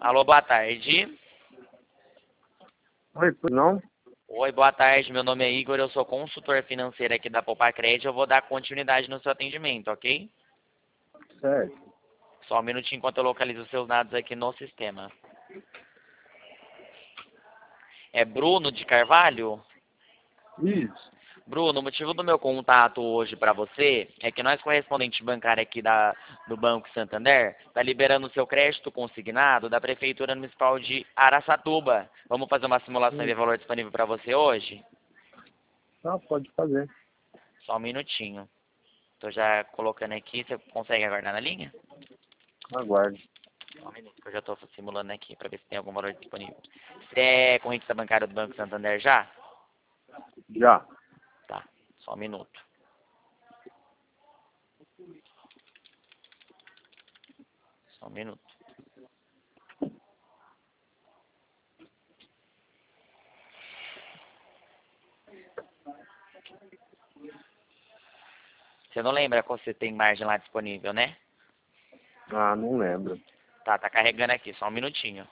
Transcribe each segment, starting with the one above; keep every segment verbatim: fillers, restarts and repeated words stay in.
Alô, boa tarde. Oi, pois não? Oi, boa tarde. Meu nome é Igor, eu sou consultor financeiro aqui da Poupa Crédito. Eu vou dar continuidade no seu atendimento, ok? Certo. Só um minutinho enquanto eu localizo os seus dados aqui no sistema. É Bruno de Carvalho? Isso. Bruno, o motivo do meu contato hoje para você é que nós, correspondente bancário aqui da, do Banco Santander, está liberando o seu crédito consignado da Prefeitura Municipal de Araçatuba. Vamos fazer uma simulação e ver Hum. valor disponível para você hoje? Tá, pode fazer. Só um minutinho. Estou já colocando aqui, você consegue aguardar na linha? Aguarde. Só um minuto, que eu já estou simulando aqui para ver se tem algum valor disponível. Você é correntista bancária do Banco Santander já? Já. Tá, só um minuto. Só um minuto. Você não lembra qual você tem margem lá disponível, né? Ah, não lembro. Tá, tá carregando aqui, só um minutinho.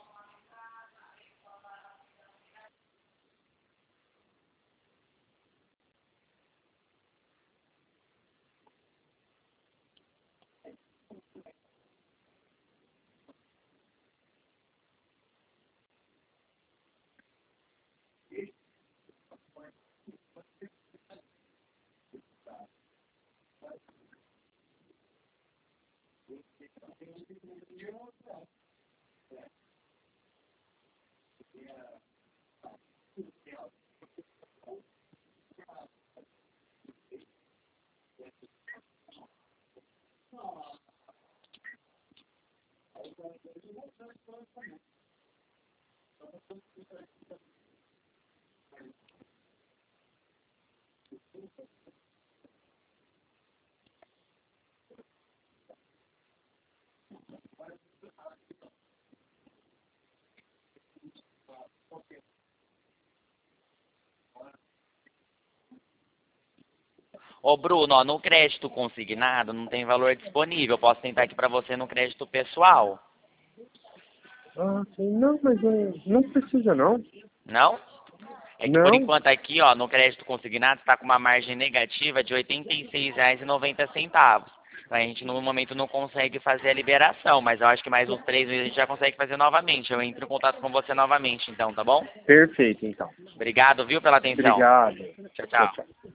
Ô, Bruno, ó, no crédito consignado não tem valor disponível. Eu posso tentar aqui pra você no crédito pessoal. Ah, sim. Não, mas não, não precisa, não. Não? É que por Não? enquanto aqui, ó, no crédito consignado está com uma margem negativa de oitenta e seis reais e noventa centavos. A gente no momento não consegue fazer a liberação, mas eu acho que mais uns três meses a gente já consegue fazer novamente. Eu entro em contato com você novamente, então, tá bom? Perfeito, então. Obrigado, viu, pela atenção. Obrigado. Tchau, Tchau, tchau. tchau.